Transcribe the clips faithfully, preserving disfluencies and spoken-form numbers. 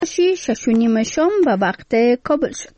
شش و نیم شام و وقت کابل شد.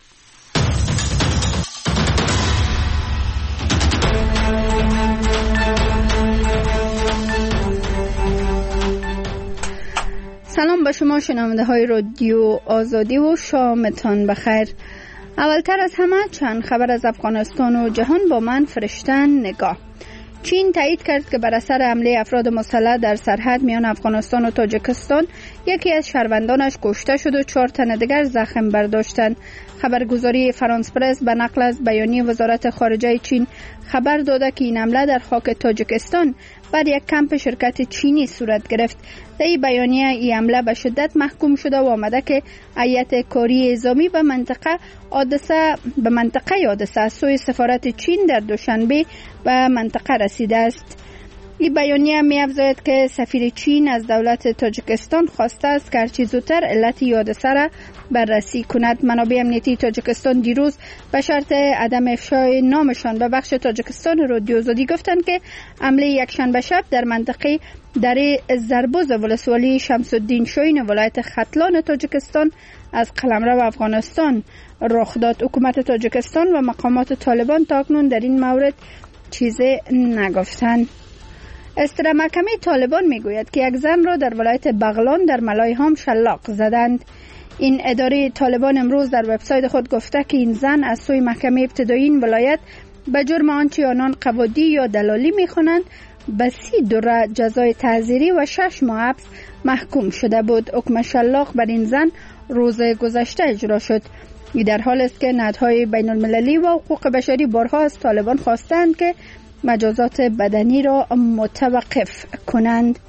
سلام به شما شنونده های رادیو آزادی و شامتان بخیر. اولتر از همه چند خبر از افغانستان و جهان با من فرشتن نگاه. چین تایید کرد که بر اثر حمله افراد مسلح در سرحد میان افغانستان و تاجیکستان یکی از شهروندانش کشته شد و چهار تن دیگر زخم برداشتند. خبرگزاری فرانس پرس به نقل از بیانیه وزارت خارجه چین خبر داده که این حمله در خاک تاجیکستان بر یک کمپ شرکت چینی صورت گرفت. در این بیانیه این حمله به شدت محکوم شده و آمده که هیئت کاری نظامی به منطقه حادثه به منطقه حادثه از سوی سفارت چین در دوشنبه به منطقه رسیده است. این بیانیه می افزاید که سفیر چین از دولت تاجیکستان خواسته است که هرچی زودتر علت حادثه را بررسی کند. منابع امنیتی تاجیکستان دیروز به شرط عدم افشای نامشان به بخش تاجیکستان رادیو آزادی گفتند که حمله یکشنبه شب در منطقه دره زربوز ولسوالی شمس الدین شاهین ولایت ختلان تاجیکستان از قلمرو افغانستان رخ داد. حکومت تاجیکستان و مقامات طالبان تاکنون در این مورد چیزی نگفتند. اصطلاح محکمه طالبان میگوید که یک زن را در ولایت بغلان در ملایهام شلاق زدند. این اداره طالبان امروز در وبسایت خود گفته که این زن از سوی محکمه ابتدایی این ولایت به جرم آنچه آنان قواعدی یا دلالی میخوانند به سی دوره جزای تعزیری و شش ماه حبس محکوم شده بود. حکم شلاق بر این زن روز گذشته اجرا شد. این در حال است که نهادهای بین المللی و حقوق بشری بارها از طالبان خواستند که مجازات بدنی را متوقف کنند.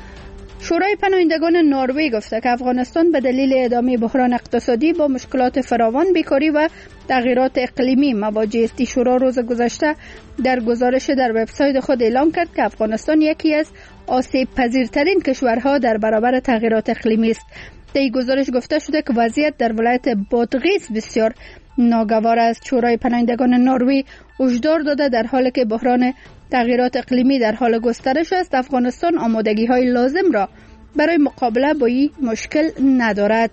شورای پناهندگان نروژ گفته که افغانستان به دلیل ادامه بحران اقتصادی با مشکلات فراوان، بیکاری و تغییرات اقلیمی مواجه است. شورا روز گذشته در گزارش در وبسایت خود اعلام کرد که افغانستان یکی از آسیب پذیرترین کشورها در برابر تغییرات اقلیمی است. در این گزارش گفته شده که وضعیت در ولایت بادغیس بسیار ناگوار است. شورای پناهندگان نروژ هشدار داده در حالی که بحران تغییرات اقلیمی در حال گسترش است، افغانستان آمادگی‌های لازم را برای مقابله با این مشکل ندارد.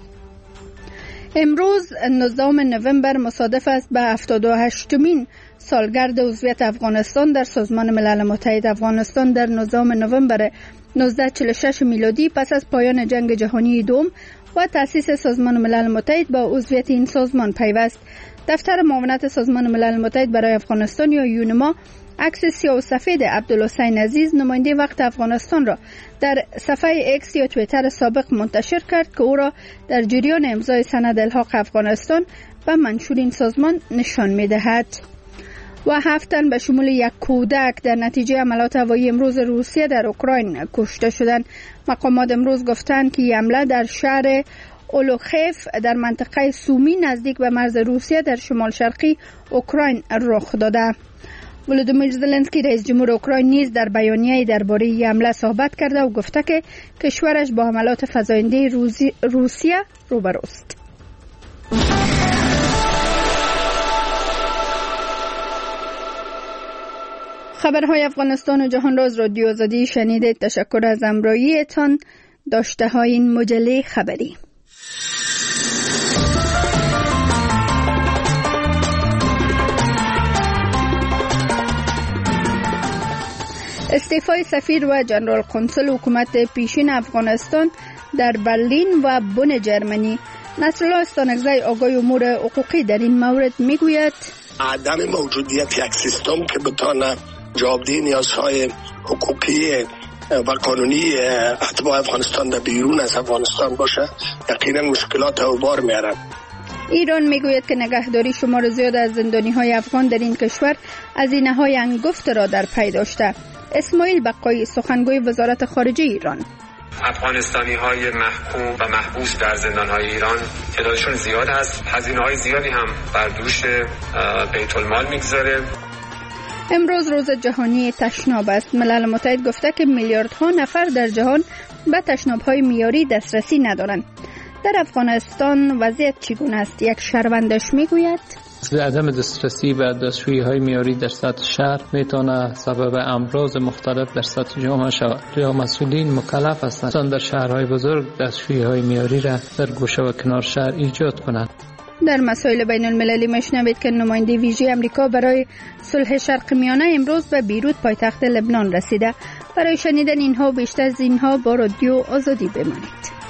امروز نوزدهم نوامبر مصادف است به هفتاد و هشتمین سالگرد عضویت افغانستان در سازمان ملل متحد. افغانستان در نوزدهم نوامبر نوزده چهل و شش میلادی پس از پایان جنگ جهانی دوم و تأسیس سازمان ملل متحد با عضویت این سازمان پیوست. دفتر معاونت سازمان ملل متحد برای افغانستان یا یونما عکس سیاه و سفید عبدالحسین عزیز نماینده وقت افغانستان را در صفحه اکس یا توییتر سابق منتشر کرد که او را در جریان امضای سند الحاق افغانستان به منشور این سازمان نشان می‌دهد. و هفت تن به شمول یک کودک در نتیجه حملات هوایی امروز روسیه در اوکراین کشته شدند. مقامات امروز گفتند که حمله در شهر اولوخیف در منطقه سومی نزدیک به مرز روسیه در شمال شرقی اوکراین رخ داده. ولودیمیر زلنسکی رئیس جمهور اوکراین نیز در بیانیه‌ای درباره این حمله صحبت کرده و گفته که کشورش با حملات فزاینده روسیه روبروست. خبرهای افغانستان و جهان را از رادیو آزادی شنیدید. تشکر از همراهیتان. داشته های این مجله خبری. استعفای سفیر و جنرال قنصل حکومت پیشین افغانستان در برلین و بن جرمنی. نصرالله استانکزی آگاه امور حقوقی در این مورد میگوید عدم موجودیت یک سیستم که بتانه جوابدهی نیازهای حقوقی و قانونی اتباع افغانستان در بیرون از افغانستان باشه یقینا مشکلات او بار میارد. ایران میگوید که نگهداری شمار زیاد از زندانی های افغان در این کشور هزینه های انگفت را در پی داشته. اسماعیل بقایی سخنگوی وزارت خارجه ایران: افغانستانی های محکوم و محبوس در زندان های ایران تعدادشون زیاد است. هزینه های زیادی هم بر دوش بیت المال میگذاره. امروز روز جهانی تشناب است. ملل متحد گفته که میلیاردها نفر در جهان به تشناب‌های معیاری دسترسی ندارند. در افغانستان وضعیت چگونه است؟ یک شهروندش میگوید عدم دسترسی به دستشویی‌های معیاری در سطح شهر میتونه سبب امراض مختلف در سطح جامعه شود. یا مسئولین مکلف هستند در شهرهای بزرگ دستشویی‌های معیاری را در گوشه و کنار شهر ایجاد کنند. در مسائل بین المللی مشنوید که نماینده ویژه امریکا برای صلح شرق میانه امروز به بیروت پایتخت لبنان رسیده. برای شنیدن اینها و بیشتر از اینها با رادیو آزادی بمانید.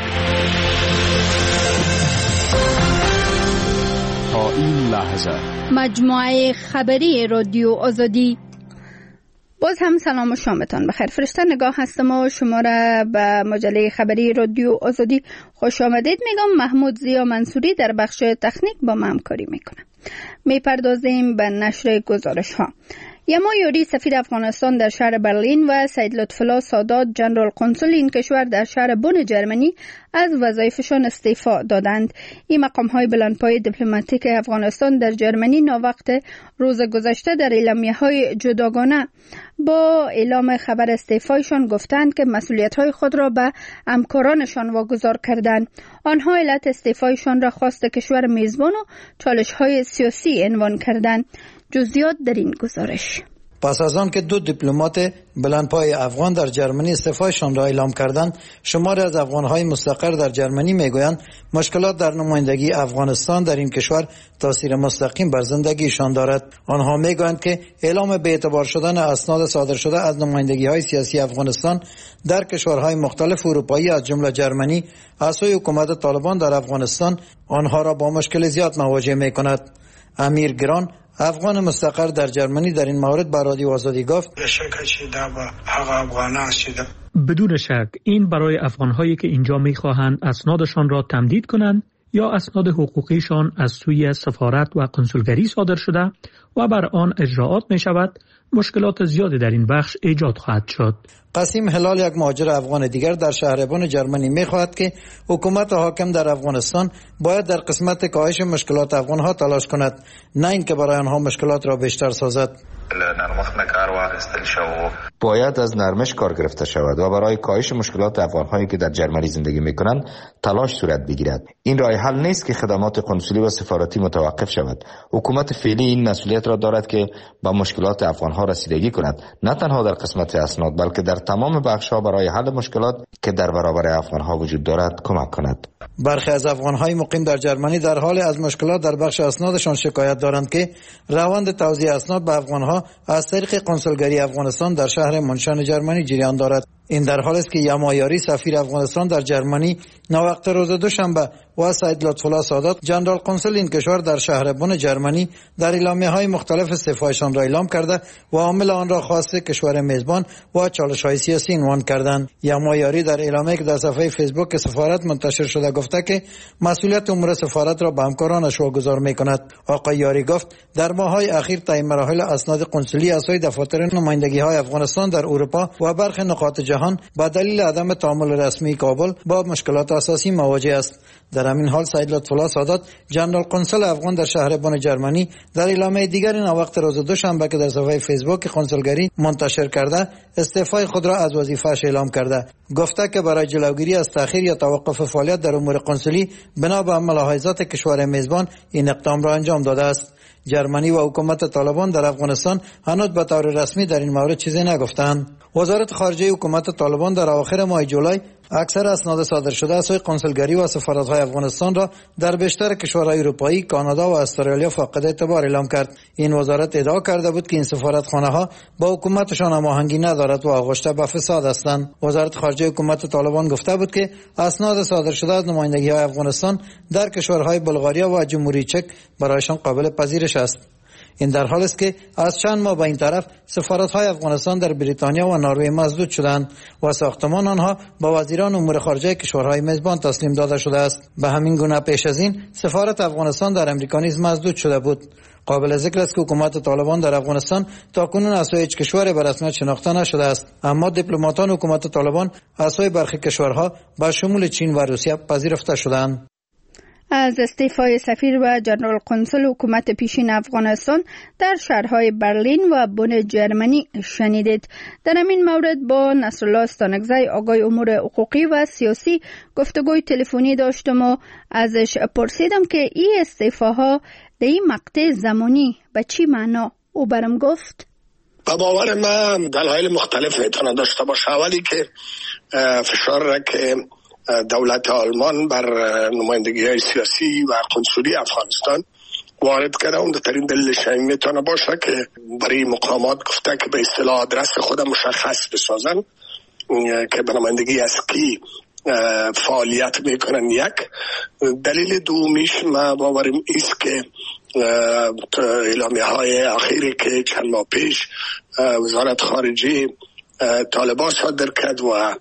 تا این لحظه مجموعه خبری رادیو آزادی. باز هم سلام و شامتان بخیر. فرشته نگاه هستم و شما را به مجله خبری رادیو آزادی خوش آمدید میگم. محمود زیا منصوری در بخش تکنیک با ما همکاری میکنه. میپردازیم به نشر گزارش ها. یما یوری سفیر افغانستان در شهر برلین و سید لطفالله سادات جنرال قنسل این کشور در شهر بن جرمنی از وظایفشان استعفا دادند. این مقام های بلندپایه دیپلماتیک افغانستان در جرمنی ناوقت روز گذشته در اعلامیه های جداگانه با اعلام خبر استعفایشان گفتند که مسئولیت های خود را به همکارانشان واگذار کردند. آنها علت استعفایشان را خواست کشور میزبان و چالش های سیاسی عنوان کردند. جزئیات در این گزارش. پس از آن که دو دیپلمات بلندپای افغان در جرمنی استعفایشان را اعلام کردند، شماری از افغان‌های مستقر در جرمنی میگویند مشکلات در نمایندگی افغانستان در این کشور تاثیر مستقیم بر زندگیشان دارد. آنها میگویند که اعلام بی‌اعتبار شدن اسناد صادر شده از نمایندگی‌های سیاسی افغانستان در کشورهای مختلف اروپایی از جمله جرمنی از سوی حکومت طالبان در افغانستان آنها را با مشکل زیاد مواجه می‌کند. امیر گران افغان مستقر در جرمنی در این مورد با رادیو آزادی گفت بدون شک این برای افغان‌هایی که اینجا می‌خواهند اسنادشان را تمدید کنند یا اسناد حقوقیشان از سوی سفارت و کنسولگری صادر شده و بر آن اجراعات می‌شود مشکلات زیادی در این بخش ایجاد خواهد شد. قاسم هلال یک مهاجر افغان دیگر در شهر بن جرمنی می‌خواهد که حکومت حاکم در افغانستان باید در قسمت کاهش مشکلات افغان‌ها تلاش کند، نه اینکه برای آنها مشکلات را بیشتر سازد. باید از نرمش کار گرفته شود و برای کاهش مشکلات افغان‌هایی که در جرمنی زندگی می‌کنند تلاش صورت بگیرد. این راه حل نیست که خدمات کنسولی و سفارتی متوقف شود. حکومت فعلی این مسئولیت را دارد که با مشکلات افغان‌ها رسیدگی کند، نه تنها در قسمت اسناد بلکه در تمام بخش‌ها برای حل مشکلات که در برابر افغان‌ها وجود دارد کمک کند. برخی از افغان‌های مقیم در جرمنی در حال از مشکلات در بخش اسنادشان شکایت دارند که روند توزیع اسناد به افغان‌ها از طریق کنسولگری افغانستان در شهر منشن جرمنی جریان دارد. این در حالی است که یما یاری سفیر افغانستان در جرمنی ناوقت روز دوشنبه و سید لطفالله سادات جنرال قنسل این کشور در شهر بن جرمنی در اعلامیه‌های مختلف استعفایشان را اعلام کرده و عامل آن را خواست کشور میزبان و چالش‌های سیاسی عنوان کردند. یما یاری در اعلامیه‌ای که در صفحه فیسبوک سفارت منتشر شده گفته که مسئولیت امور سفارت را به همکارانش واگذار می‌کند. آقای یاری گفت در ماه‌های اخیر طی مراحل اسناد کنسولی از سوی دفاتر نمایندگی‌های افغانستان در اروپا و برخی نقاط جهان با دلیل عدم تعامل رسمی کابل با مشکلات اساسی مواجه است. در همین حال سید لطفالله سادات جنرال قنسل افغان در شهر بن جرمنی در اعلامیه دیگری ناوقت روز دوشنبه که در صفحه فیسبوک کنسولگری منتشر کرده استعفای خود را از وظیفه‌اش اعلام کرده. گفته که برای جلوگیری از تأخیر یا توقف فعالیت در امور کنسولی بنا به ملاحظات کشور میزبان این اقدام را انجام داده است. جرمنی و حکومت طالبان در افغانستان هنوز به طور رسمی در این مورد چیزی نگفتند. وزارت خارجه حکومت طالبان در اواخر ماه جولای اکثر اسناد صادر شده از سوی کنسولگری و سفارت‌های افغانستان را در بیشتر کشورهای اروپایی، کانادا و استرالیا فاقد اعتبار اعلام کرد. این وزارت ادعا کرده بود که این سفارتخانه‌ها با حکومتشان هماهنگی ندارد و آغشته به فساد هستند. وزارت خارجه حکومت طالبان گفته بود که اسناد صادر شده از نمایندگی‌های افغانستان در کشورهای بلغاریا و جمهوری چک برایشان قابل پذیرش است. این در حالی است که از چند ماه به این طرف سفارت‌های افغانستان در بریتانیا و نروژ مسدود شدند و ساختمان آنها با وزیران امور خارجه کشورهای میزبان تسلیم داده شده است. به همین گونه پیش از این سفارت افغانستان در امریکا نیز مسدود شده بود. قابل ذکر است که حکومت طالبان در افغانستان تاکنون از سوی هیچ کشوری به رسمیت شناخته نشده است، اما دیپلماتان حکومت طالبان از سوی برخی کشورها با شمول چین و روسیه پذیرفته شدند. از استعفای سفیر و جنرال قنصل حکومت پیشین افغانستان در شهرهای برلین و بن جرمنی شنیدید. در همین مورد با نصرالله استانکزی آقای امور حقوقی و سیاسی گفتگوی تلفنی داشتم و ازش پرسیدم که این استعفاها در این مقطع زمانی به چی معنا؟ او برم گفت با باور من دلایل مختلف میتونه داشته باشه. اولی که فشار را که دولت آلمان بر نمایندگی های سیاسی و قنصلی افغانستان وارد کرده، اون ترین دلیلش میتونه باشه که برای مقامات گفته که به اصطلاح آدرس خود مشخص بسازن که به نمایندگی از کی فعالیت میکنن. یک دلیل دومیش ما باوریم ایست که اعلامیه های اخیری که چند ماه پیش وزارت خارجه طالبان صادر کرد و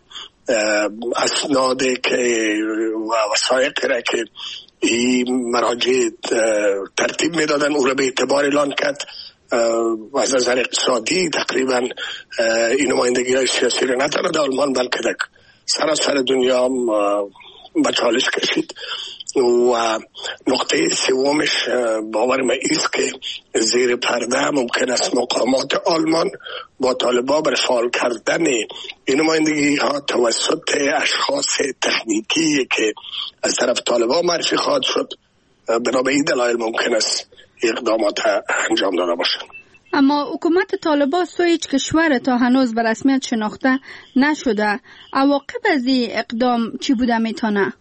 اسنادی که و وثایقی را که این مراجع ترتیب میدادن او را به اعتبار اعلان کرد و از نظر اقتصادی تقریبا این نمایندگی های سیاسی را نه تنها در آلمان بلکه در سراسر دنیا به چالش کشید. و نقطه سومش باور من ایست که زیر پرده ممکن است مقامات آلمان با طالبان بر فعال کردن این نمایندگی ها توسط اشخاص تکنیکی که از طرف طالبان معرفی خواهد شد، بنا به این دلایل ممکن است اقدامات انجام داده باشند. اما حکومت طالبان سوی هیچ کشور تا هنوز به رسمیت شناخته نشده. عواقب از این اقدام چی بوده میتونه؟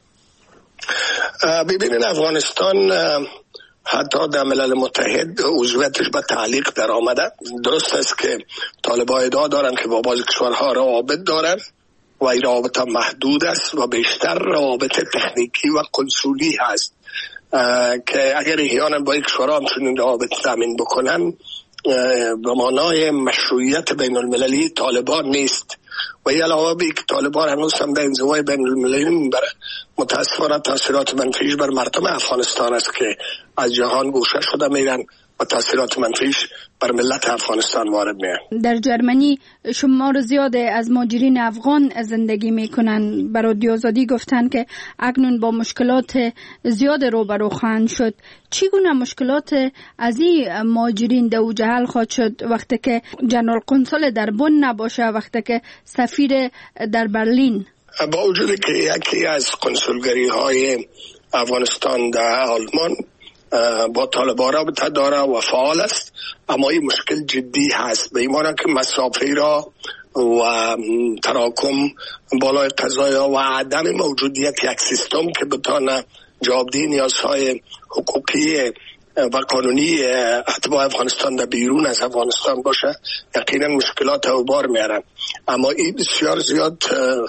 ببینید افغانستان حتی در ملل متحد عضویتش به تعلیق در آمده. درست است که طالبان ادعا دارن که با بعضی کشورها روابط دارن و این روابط محدود است و بیشتر روابط تکنیکی و قنصلی هست که اگر احیانا با یک کشورها همچنین روابط تامین بکنن به معنای مشروعیت بین المللی طالبان نیست. و این علاوه بی که طالبان هنوز هم در انزوای بین المللی میبره، متاسفانه تاثیرات منفیش بر مردم افغانستان است که از جهان گوشه شده میرن و تاثیرات منفیش بر ملت افغانستان وارد میاد. در جرمنی شمار زیاد از مهاجرین افغان زندگی میکنن. برای رادیو آزادی گفتن که اکنون با مشکلات زیاد روبرو خواهند شد. چگونه مشکلات از این مهاجرین در اوج حل خواهد شد وقتی که جنرال قنصل در بن نباشه، وقتی که سفیر در برلین؟ با وجودی که یکی از قنصلگری های افغانستان در آلمان با طالبان رابطه داره و فعال است، اما این مشکل جدی هست به این معنی که مسافه را و تراکم بالای قضایا و عدم موجودیت یک سیستم که بتانه جوابدهی نیازهای حقوقی و قانونی اتباع افغانستان در بیرون از افغانستان باشه یقینا مشکلات او بار میارن. اما این بسیار زیاد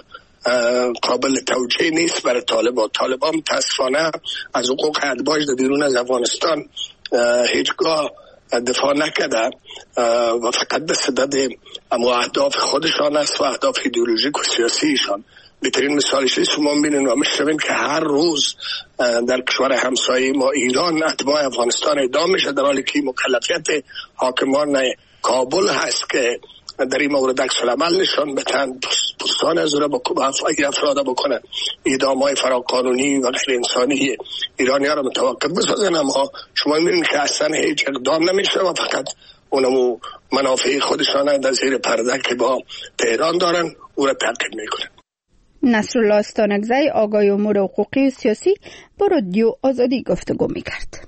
قابل توجیه نیست برای طالبان. طالبان متاسفانه از حقوق اتباعش در بیرون از افغانستان هیچگاه دفاع نکرده و فقط دست داده اما اهداف خودشان است و اهداف ایدئولوژیک و سیاسیشان. بهترین مثالش است شما می‌بینید و می‌شنویم که هر روز در کشور همسایه ما ایران اتباع افغانستان اعدام میشه، در حالی که مکلفیت حاکمان کابل هست که در این مورد عکس العمل نشان بدن، پستان از را اگر افراد بکنن، اعدام‌های فراقانونی و غیر انسانی ایرانی‌ها را متوقف بسازن. اما شما می‌بینید که اصلا هیچ اقدام نمیشه و فقط اونمو منافع خودشان در زیر پرده که با تهران دارن او را تعقیب میکنن. نصرالله استانکزی آقای امور حقوقی و سیاسی با رادیو آزادی گفتگو میکرد.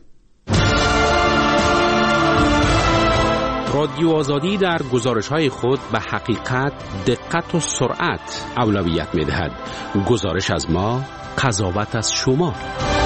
رادیو آزادی در گزارش‌های خود به حقیقت، دقت و سرعت اولویت می‌دهد. گزارش از ما، قضاوت از شما.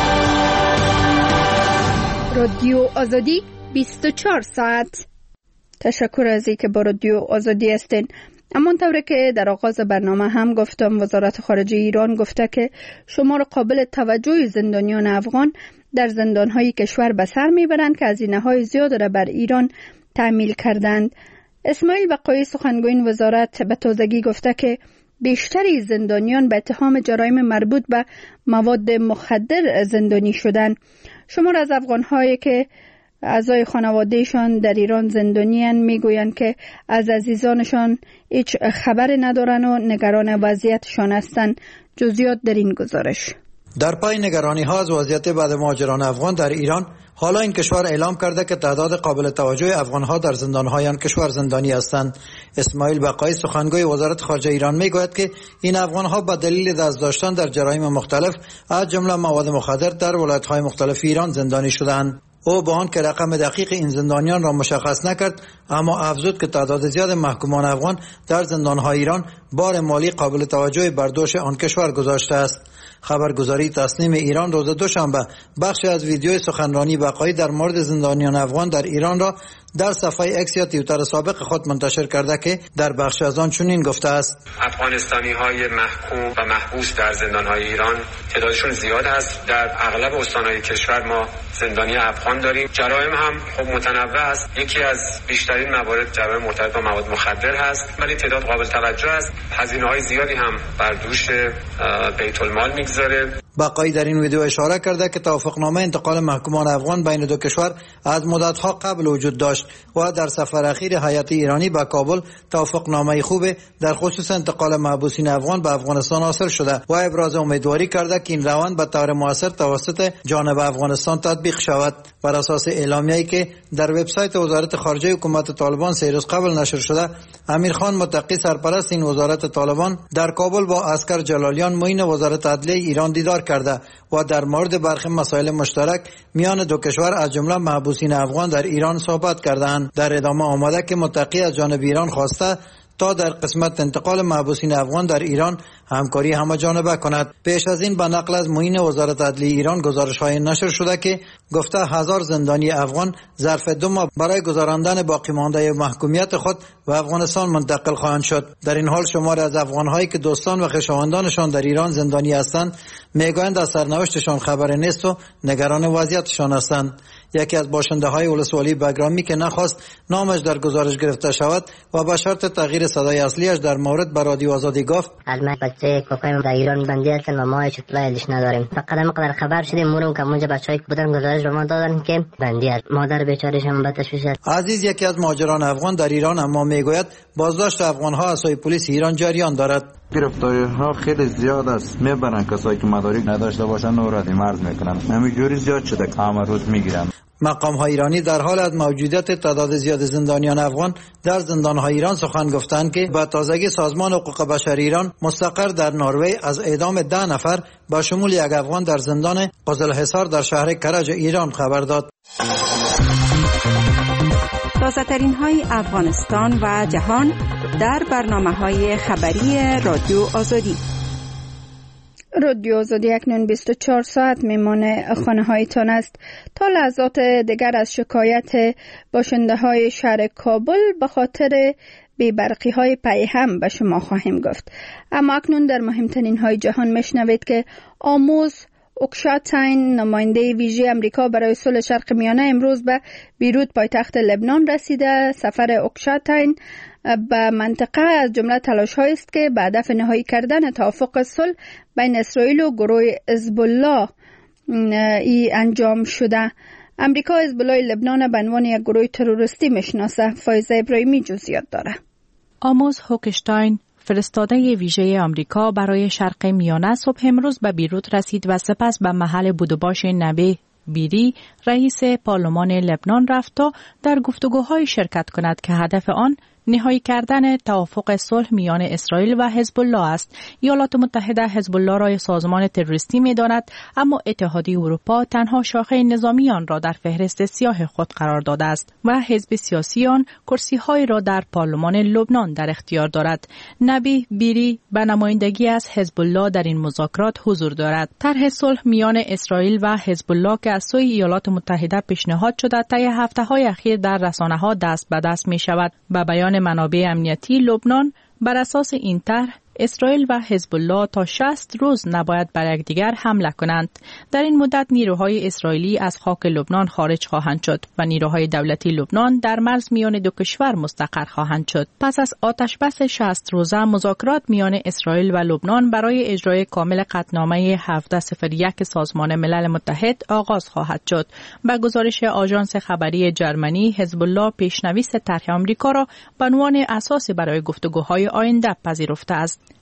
رادیو آزادی بیست و چهار ساعت. تشکر از اینکه با رادیو آزادی هستین. اما طوری که در آغاز برنامه هم گفتم، وزارت خارجه ایران گفته که شمار قابل توجه زندانیان افغان در زندان‌های کشور به سر میبرند که هزینه‌های زیاد را بر ایران تحمیل کردند. اسماعیل بقایی سخنگوی وزارت به تازگی گفته که بیشتری زندانیان به اتهام جرایم مربوط به مواد مخدر زندانی شدند. شمار از افغان‌هایی که اعضای خانوادهشان در ایران زندانیان میگویند که از عزیزانشان هیچ خبر ندارن و نگران وضعیتشان هستند. جزئیات در این گزارش. در پای نگرانی ها از وضعیت بعد مهاجران افغان در ایران، حالا این کشور اعلام کرده که تعداد قابل توجه افغان ها در زندان های آن کشور زندانی هستند. اسماعیل بقایی سخنگوی وزارت خارجه ایران میگوید که این افغان ها به دلیل دست داشتن در جرایم مختلف از جمله مواد مخدر در ولایت های مختلف ایران زندانی شدند. او با آن که رقم دقیق این زندانیان را مشخص نکرد، اما افزود که تعداد زیاد محکومان افغان در زندان‌های ایران بار مالی قابل توجهی بر دوش آن کشور گذاشته است. خبرگزاری تسنیم ایران روز دوشنبه بخشی از ویدیوی سخنرانی بقایی در مورد زندانیان افغان در ایران را در صفحه اکس یا توییتر سابق خود منتشر کرده که در بخش از آن چنین گفته است: افغانستانی های محکوم و محبوس در زندان های ایران تعدادشون زیاد است. در اغلب استانهای کشور ما زندانی افغان داریم. جرایم هم خب متنوع است. یکی از بیشترین موارد جرایم مرتبط با مواد مخدر هست، ولی تعداد قابل توجه است. هزینه‌های زیادی هم بر دوش بیت المال میگذاره. بقایی در این ویدیو اشاره کرده که توافقنامه انتقال محکومان افغان بین دو کشور از مدت‌ها قبل وجود داشت و در سفر اخیر هیئت ایرانی به کابل توافقنامه خوب در خصوص انتقال محبوسین افغان به افغانستان حاصل شده و ابراز امیدواری کرده که این روند به طور مؤثر توسط جانب افغانستان تطبیق شود. بر اساس اعلامیه‌ای که در وبسایت وزارت خارجه حکومت طالبان سه روز قبل نشر شده، امیرخان متقی سرپرست این وزارت طالبان در کابل با عسکر جلالیان معین وزارت عدلیه ایران دیدار کرده و در مورد برخی مسائل مشترک میان دو کشور از جمله محبوسین افغان در ایران صحبت کردند. در ادامه آمده که متقی از جانب ایران خواسته تا در قسمت انتقال محبوسین افغان در ایران همکاری همه جانبه کند. پیش از این به نقل از معین وزارت عدلیه ایران گزارش‌های نشر شده که گفته هزار زندانی افغان ظرف دو ماه برای گذراندن باقی مانده محکومیت خود و افغانستان منتقل خواهند شد. در این حال شماری از افغان‌هایی که دوستان و خویشاوندانشان در ایران زندانی هستند میگویند از سرنوشتشان خبر نیست و نگران وضعیتشان هستند. یکی از باشنده‌های ولسوالی بگرامی که نخواست نامش در گزارش گرفته شود و به شرط تغییر صدای اصلیش در مورد به رادیو آزادی گفت: بچه کوکایم در ایران بندی هستن و ما هیچ اطلاعی نداریم. فقط همقدر خبر شدیم مورم که اونجا بچه‌ای که بودن گزارش به ما دادن که بندی است. مادر بیچاره‌ش هم به تشویش است. عزیز یکی از مهاجران افغان در ایران اما میگوید بازداشت افغان‌ها از سوی پلیس ایران جریان دارد. گرفتاری ها خیلی زیاد است. میبرن کسایی که مدارک نداشته باشن نورادی مرز میکنن. همینجوری زیاد شده که همه روز میگیرن. مقام های ایرانی در حال از موجودیت تعداد زیاد زندانیان افغان در زندان های ایران سخن گفتند که با تازگی سازمان حقوق بشر ایران مستقر در نروژ از اعدام ده نفر با شمول یک افغان در زندان قزلحصار در شهر کرج ایران خبر داد. تازه‌ترین های افغانستان و جهان در برنامه‌های خبری رادیو آزادی. رادیو آزادی اکنون بیست و چهار ساعت میمانه خانه هایتان است. تا لحظات دیگر از شکایت باشنده های شهر کابل به خاطر بی‌برقی های پیهم به شما خواهیم گفت. اما اکنون در مهمترین های جهان میشنوید که آموز اوکشاتاین نماینده ویژه امریکا برای صلح شرق میانه امروز به بیروت پایتخت لبنان رسیده. سفر اوکشاتاین به منطقه از جمله تلاش‌هایی است که به هدف نهایی کردن توافق صلح بین اسرائیل و گروه حزب الله ای انجام شده. امریکا حزب الله لبنان به عنوان یک گروه تروریستی میشناسه. فایزه ابراهیمی جزئیات داره. آموز هوکشتاین فرستاده ویژه آمریکا برای شرق میانه صبح امروز به بیروت رسید و سپس به محل بود و باش نبی بیری رئیس پارلمان لبنان رفت تا در گفتگوهای شرکت کند که هدف آن نهایی کردن توافق صلح میان اسرائیل و حزب الله است. ایالات متحده حزب الله را سازمان تروریستی می‌داند، اما اتحادیه اروپا تنها شاخه نظامی آن را در فهرست سیاه خود قرار داده است و حزب سیاسی آن کرسی‌های را در پارلمان لبنان در اختیار دارد. نبی بیری به نمایندگی از حزب الله در این مذاکرات حضور دارد. طرح صلح میان اسرائیل و حزب الله که از سوی ایالات متحده پیشنهاد شده طی هفته‌های اخیر در رسانه‌ها دست به دست می‌شود. به بیان منابع امنیتی لبنان بر اساس این طرح اسرائیل و حزب الله تا شصت روز نباید بر یکدیگر حمله کنند. در این مدت نیروهای اسرائیلی از خاک لبنان خارج خواهند شد و نیروهای دولتی لبنان در مرز میان دو کشور مستقر خواهند شد. پس از آتشبس شصت روزه مذاکرات میان اسرائیل و لبنان برای اجرای کامل قطعنامه هفده صفر یک سازمان ملل متحد آغاز خواهد شد. با گزارش آژانس خبری جرمنی، حزب الله پیشنویس طرح آمریکا را به عنوان اساس برای گفتگوهای آینده پذیرفته است.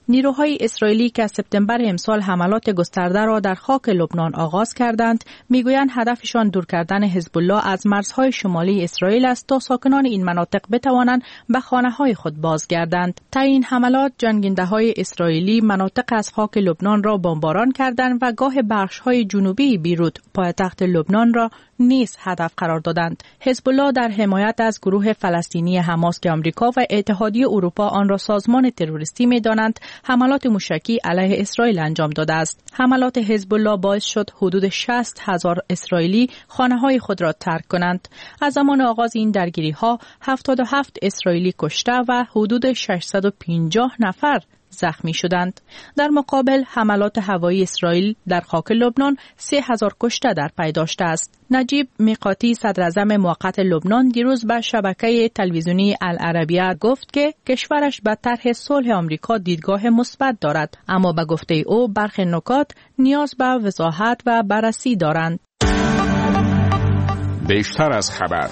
نیروهای اسرائیلی که از سپتامبر امسال حملات گسترده را در خاک لبنان آغاز کردند، میگویند هدفشان دور کردن حزب الله از مرزهای شمالی اسرائیل است تا ساکنان این مناطق بتوانند به خانه‌های خود بازگردند. تا این حملات، جنگنده‌های اسرائیلی مناطق از خاک لبنان را بمباران کردند و گاه بخش‌های جنوبی بیروت، پایتخت لبنان را نیز هدف قرار دادند. حزب الله در حمایت از گروه فلسطینی حماس که آمریکا و اتحادیه اروپا آن را سازمان تروریستی می‌دانند، حملات موشکی علیه اسرائیل انجام داده است. حملات حزب الله باعث شد حدود شصت هزار اسرائیلی خانه‌های خود را ترک کنند. از زمان آغاز این درگیری‌ها هفتاد و هفت اسرائیلی کشته و حدود ششصد و پنجاه نفر زخمی شدند. در مقابل حملات هوایی اسرائیل در خاک لبنان سه هزار کشته در پی داشته است. نجیب میقاتی صدر اعظم موقت لبنان دیروز به شبکه تلویزیونی العربیه گفت که کشورش به طرح صلح آمریکا دیدگاه مثبت دارد، اما به گفته او برخی نکات نیاز به وضاحت و بررسی دارند. بیشتر از خبر.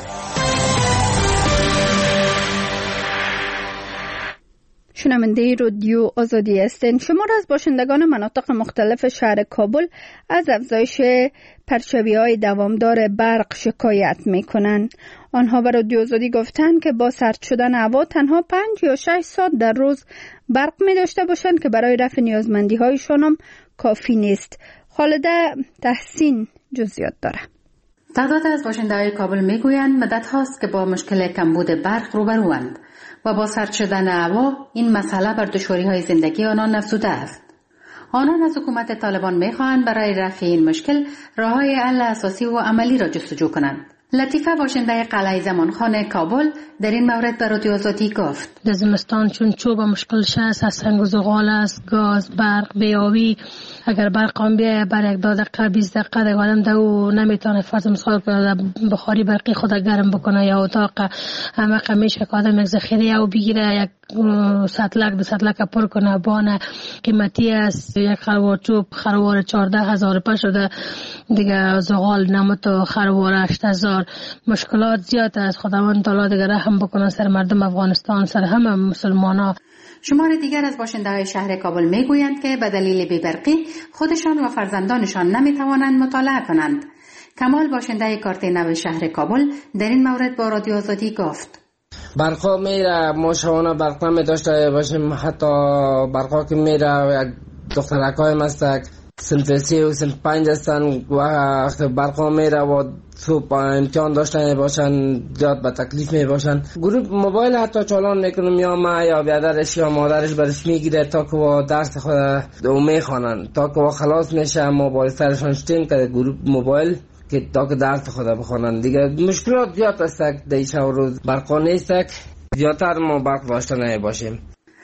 شنونده رادیو آزادی هستند. شمار از باشندگان مناطق مختلف شهر کابل از افزایش پرچوی‌های دوامدار برق شکایت می‌کنند. آنها به رادیو آزادی گفتند که با سرد شدن هوا تنها پنج یا شش ساعت در روز برق می‌داشته باشند که برای رفع نیازمندی‌هایشان هم کافی نیست. خالده تحسین جزئیات داره. تعداد از باشنده‌های کابل می‌گویند مدت هاست که با مشکل کمبود برق روبروند و با سرد شدن هوا این مسئله بر دشواری‌های زندگی آنان افزوده است. آنان از حکومت طالبان می‌خواهند برای رفع این مشکل راه‌های حل اساسی و عملی را جستجو کنند. لطیفه باشنده قلعه زمانخانه کابل در این مورد به رادیو آزادی گفت: در زمستان چون چوب مشکلش است، از سنگ و زغال است، گاز، برق، بیابی، اگر برق هم بیایه بر یک دو دقیقه بیست دقیقه دیگه آدم دو نمیتونه فرض مثال بخاری برقی خود گرم بکنه یا اتاق همه میشه که آدم یک ذخیره او بگیره، یک سطلک دو سطلک پر کنه. بانه قیمتی است، یک خروار چوب خروار چهارده هزار پا شده دیگه، زغال نمت و خروار هشت هزار. مشکلات زیاد است. خداوند تعالی دیگه رحم بکنه سر مردم افغانستان، سر همه مسلمانا. شمار دیگر از باشنده‌های شهر کابل میگویند که به دلیل بی‌برقی خودشان و فرزندانشان نمیتوانند مطالعه کنند. کمال باشنده کارت نو شهر کابل در این مورد با رادیو آزادی گفت: برقا میره، ما شبانه برق نمی داشته باشیم، حتی برقا که میره یک دخترکای مستک سنف سی و سنف پنج هستن و وقتی برقا میره و صبح امتحان داشتن باشن زیاد به تکلیف می باشن. گروه موبایل حتی چالان میکنم یا ما یا بیادرش یا مادرش برش میگیره تا که و درس خود دو میخوانن، تا که و خلاص میشه ما باید سرشان شتیم که گروه موبایل که تا که درس خود بخوانن. دیگه مشکلات زیاد است در شب و روز برقا نیست، زیادتر ما برق داشته نمی باشیم.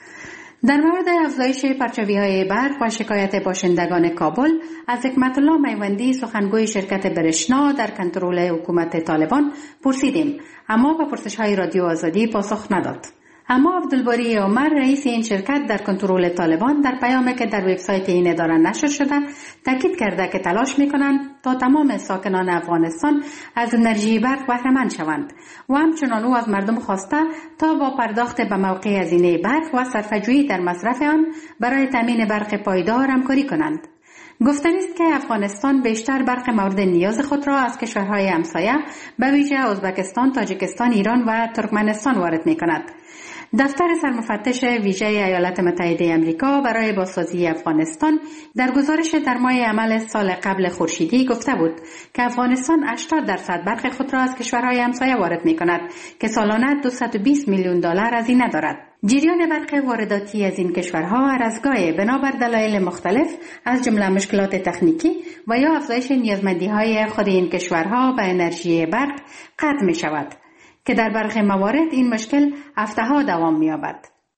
در مورد افزایش پرچوی‌های برق و شکایت باشندگان کابل از حکمت الله میوندی سخنگوی شرکت برشنا در کنترل حکومت طالبان پرسیدیم، اما به پرسش‌های رادیو آزادی پاسخ نداد. اما عبدالباری عمر رئیس این شرکت در کنترل طالبان در پیامی که در وبسایت این اداره نشر شده تاکید کرده که تلاش می‌کنند تا تمام ساکنان افغانستان از انرژی برق بهره‌مند شوند و همچنان او از مردم خواسته تا با پرداخت به موقع هزینه برق و صرفه‌جویی در مصرف آن برای تامین برق پایدار همکاری کنند. گفتنی است که افغانستان بیشتر برق مورد نیاز خود را از کشورهای همسایه به ویژه ازبکستان، تاجیکستان، ایران و ترکمنستان وارد می‌کند. دفتر سرمفتش ویژه ایالات متحده آمریکا برای بازسازی افغانستان در گزارش در ماه عمل سال قبل خورشیدی گفته بود که افغانستان هشتاد درصد برق خود را از کشورهای همسایه وارد می‌کند که سالانه دویست و بیست میلیون دلار هزینه دارد. جریان برق وارداتی از این کشورها هر از گاهی بنابر دلایل مختلف از جمله مشکلات تکنیکی و یا افزایش نیازمندی‌های خود این کشورها به انرژی برق قطع می‌شود که در برخی موارد این مشکل هفته‌ها دوام می‌یابد.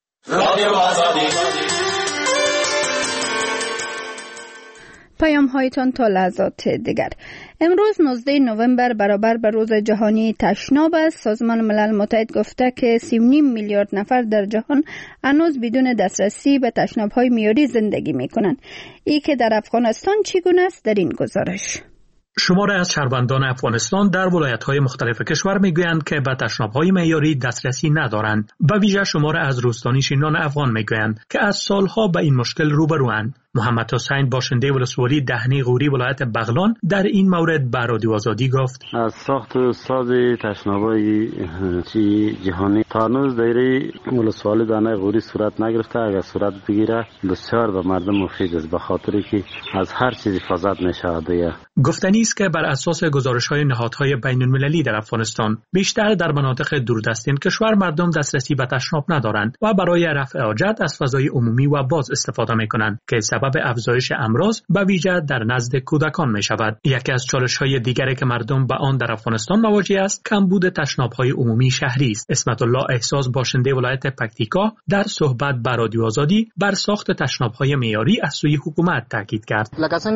پیام هایتان تا لحظات دیگر. امروز نوزده نوامبر برابر به روز جهانی تشناب است. سازمان ملل متحد گفته که سی و نیم میلیارد نفر در جهان هنوز بدون دسترسی به تشناب‌های معیاری زندگی می‌کنند. ای که در افغانستان چگونه است در این گزارش. شمار از شهروندان افغانستان در ولایت‌های مختلف کشور میگویند که به تشناب‌های معیاری دسترسی ندارند. به ویژه شمار از روستانی‌شینان افغان میگویند که از سالها به این مشکل روبروند. محمد حسین باشنده ولسوالی دهنی غوری ولایت بغلان در این مورد به رادیو آزادی گفت: از ساخت و ساز تشناب‌های جهانی تا هنوز دایره ولسوالی دهنی غوری صورت نگرفته. اگر صورت بگیره بسیار به مردم مفید است، به خاطری که از هر چیزی حفاظت می‌شود. گفتنی است که بر اساس گزارش‌های نهادهای بین‌المللی در افغانستان بیشتر در مناطق دوردست این کشور مردم دسترسی به تشناب ندارند و برای رفع حاجت از فضای عمومی و باز استفاده می‌کنند که سبب افزایش امراض به ویژه در نزد کودکان می‌شود. یکی از چالش‌های دیگری که مردم با آن در افغانستان مواجه است کمبود تشناب‌های عمومی شهری است. اسمت الله احساس باشنده ولایت پکتیکا در صحبت با رادیو آزادی بر ساخت تشناب‌های معیاری از سوی حکومت تاکید کرد.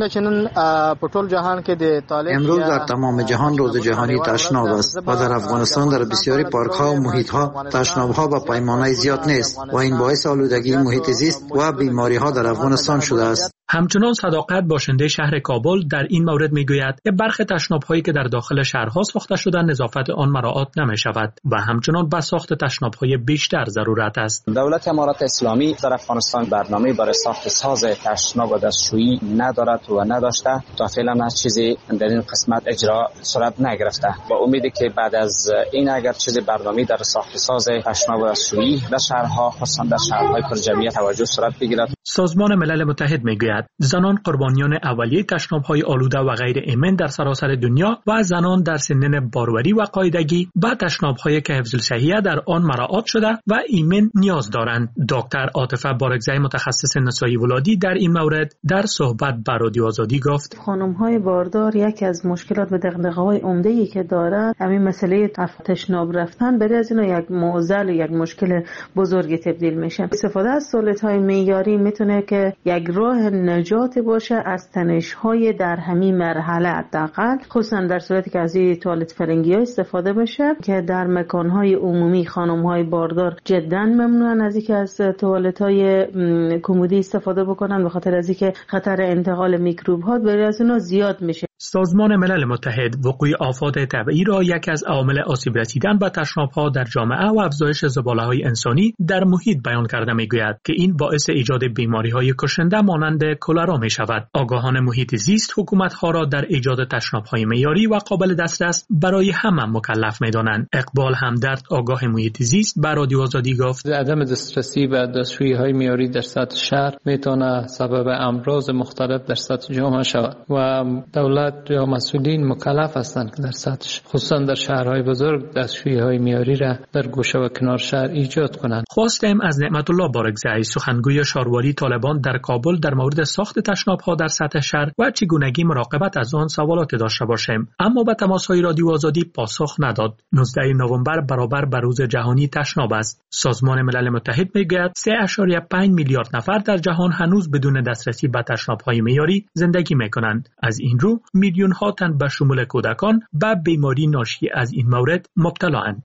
امروز در تمام جهان روز جهانی تشناب است و در افغانستان در بسیاری پارک‌ها و محیط‌ها تشناب‌ها با پیمانه زیاد نیست و این باعث آلودگی محیط زیست و بیماری‌ها در افغانستان شده است. همچنان صداقت باشنده شهر کابل در این مورد میگوید که برخی تشناب‌هایی که در داخل شهرها ساخته شده نظافت آن مراعات نمی‌شود و همچنان به ساخت تشناب‌های بیشتر ضرورت است. دولت امارات اسلامی در افغانستان برنامه برای ساخت ساز تشناب و دستشویی ندارد و نداشته. تا فعلا هیچ چیزی در این قسمت اجرا صورت نگرفته. با امیدی که بعد از این اگر چیزی برنامه در ساخت ساز تشناب و دستشویی در شهرها خصوصا در شهرهای پرجمعیت توجه صورت بگیرد. سازمان ملل متحد میگوید زنان قربانیان اولیه تشناب‌های آلوده و غیر ایمن در سراسر دنیا و زنان در سنین باروری و قاعدگی به تشناب‌های که حفظ الصحیه در آن مراعات شده و ایمن نیاز دارند. دکتر عاطفه بارگزای متخصص نسایی ولادی در این مورد در صحبت با رادیو آزادی گفت: خانم‌های باردار یکی از مشکلات و دغدغه‌های عمده‌ای که دارند همین مسئله تشناب رفتن برای از اینا یک معضل یک مشکل بزرگی تبدیل میشه. استفاده از توالت‌های معیاری میتونه که یک راه نجات باشه از تنش‌های در همین مرحله، حداقل خصوصا در صورتی که از این توالت فرنگی‌ها استفاده بشه که در مکان‌های عمومی خانم‌های باردار جداً ممنوعن از اینکه از توالت‌های کمدی استفاده بکنن به خاطر از اینکه خطر انتقال میکروب‌ها برای از اونها زیاد میشه. سازمان ملل متحد وقوع آفات طبیعی را یکی از عوامل آسیب رسیدن به تشناب‌ها در جامعه و افزایش زباله‌های انسانی در محیط بیان کرده می‌گوید که این باعث ایجاد بیماری‌های کشنده مانند کلرا می‌شود. آگاهان محیط زیست حکومت‌ها را در ایجاد تشناب‌های معیاری و قابل دسترس برای همه مکلف می‌دانند. اقبال همدرد آگاه محیط زیست به رادیو آزادی گفت: عدم دسترسی به دستشویی‌های معیاری در سطح شهر می‌تواند سبب امراض مختلف در سطح جامعه شود و دولت یا مسئولین مکلف هستند که در سطح خصوصا در شهرهای بزرگ دستشویی‌های معیاری را در گوشه و کنار شهر ایجاد کنند. خواستیم از نعمت الله بارگزای سخنگوی شارواری طالبان در کابل در مورد ساخت تشناب‌ها در سطح شهر و چگونگی مراقبت از آن سوالات داشته باشیم، اما به تماس‌های رادیو آزادی پاسخ نداد. نوزدهم نوامبر برابر به روز جهانی تشناب است. سازمان ملل متحد میگوید سه ممیز پنج میلیارد نفر در جهان هنوز بدون دسترسی به تشناب‌های معیاری زندگی می‌کنند. از این رو میلیون ها تن به شمول کودکان به بیماری ناشی از این مورد مبتلااند.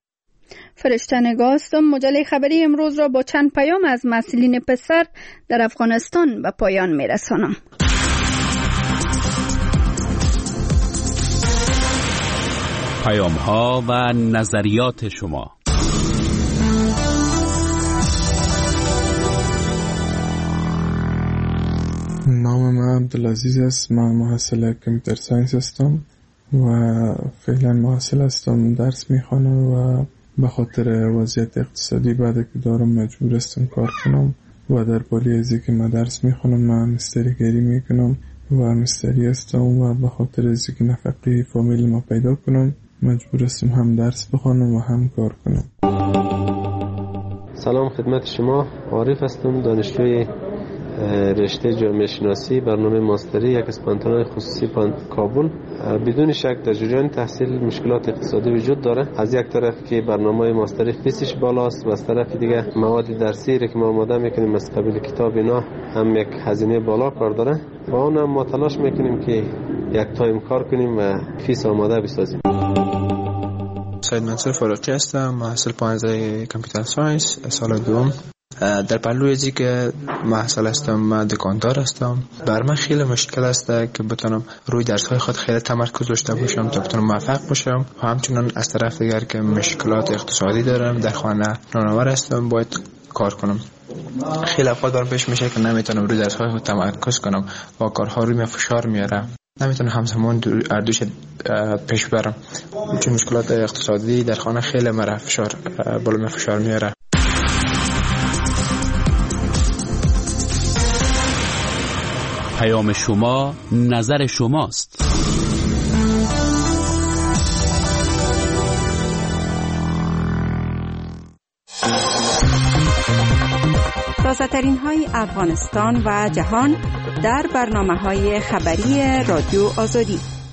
فرشته نگاهستم مجله خبری امروز را با چند پیام از مسئولین پسر در افغانستان به پایان میرسانم. پیام ها و نظریات شما. نام من عبدالعزیز است. من محصل کامپیوتر ساینس هستم و فعلا محصل هستم، درس میخوانم و به خاطر وضعیت اقتصادی بعد که دارم مجبور هستم کار کنم و در پالی ازی که من درس میخوانم من مستری گری میکنم و مستری هستم و به خاطر ازی که نفقه فامیل ما پیدا کنم مجبور هستم هم درس بخوانم و هم کار کنم. سلام خدمت شما، عارف هستم، دانشجوی رشته جامعه شناسی برنامه ماستری یک اسپانتانای خصوصی کابل. بدون شک در جریان تحصیل مشکلات اقتصادی وجود داره. از یک طرف که برنامه ماستری فیسش بالاست و از طرف دیگه مواد درسی که ما آماده میکنیم از قبیل کتاب اینا هم یک هزینه بالا کار داره و اون هم ما تلاش میکنیم که یک تایم کار کنیم و فیس آماده بسازیم. سید منصور فاروقی هستم، محصل پانزده کامپیوتر ساینس سال دوم. در پهلوی ازی که محصل هستم، من دکاندار هستم، بر من خیلی مشکل است که بتونم روی درس های خود خیلی تمرکز داشته باشم تا بتونم موفق باشم. و همچنان از طرف دیگر که مشکلات اقتصادی دارم، در خانه نانآور هستم، باید کار کنم. خیلی افراد برام پیش میشه که نمیتونم روی درس های خود تمرکز کنم و کارها روی من فشار میاره، نمیتونم همزمان اردوش پیش برم، چون مشکلات اقتصادی در خانه خیلی مرا فشار بالا من فشار میاره. پیام شما، نظر شماست. تازه‌ترین های افغانستان و جهان در برنامه‌های خبری رادیو آزادی.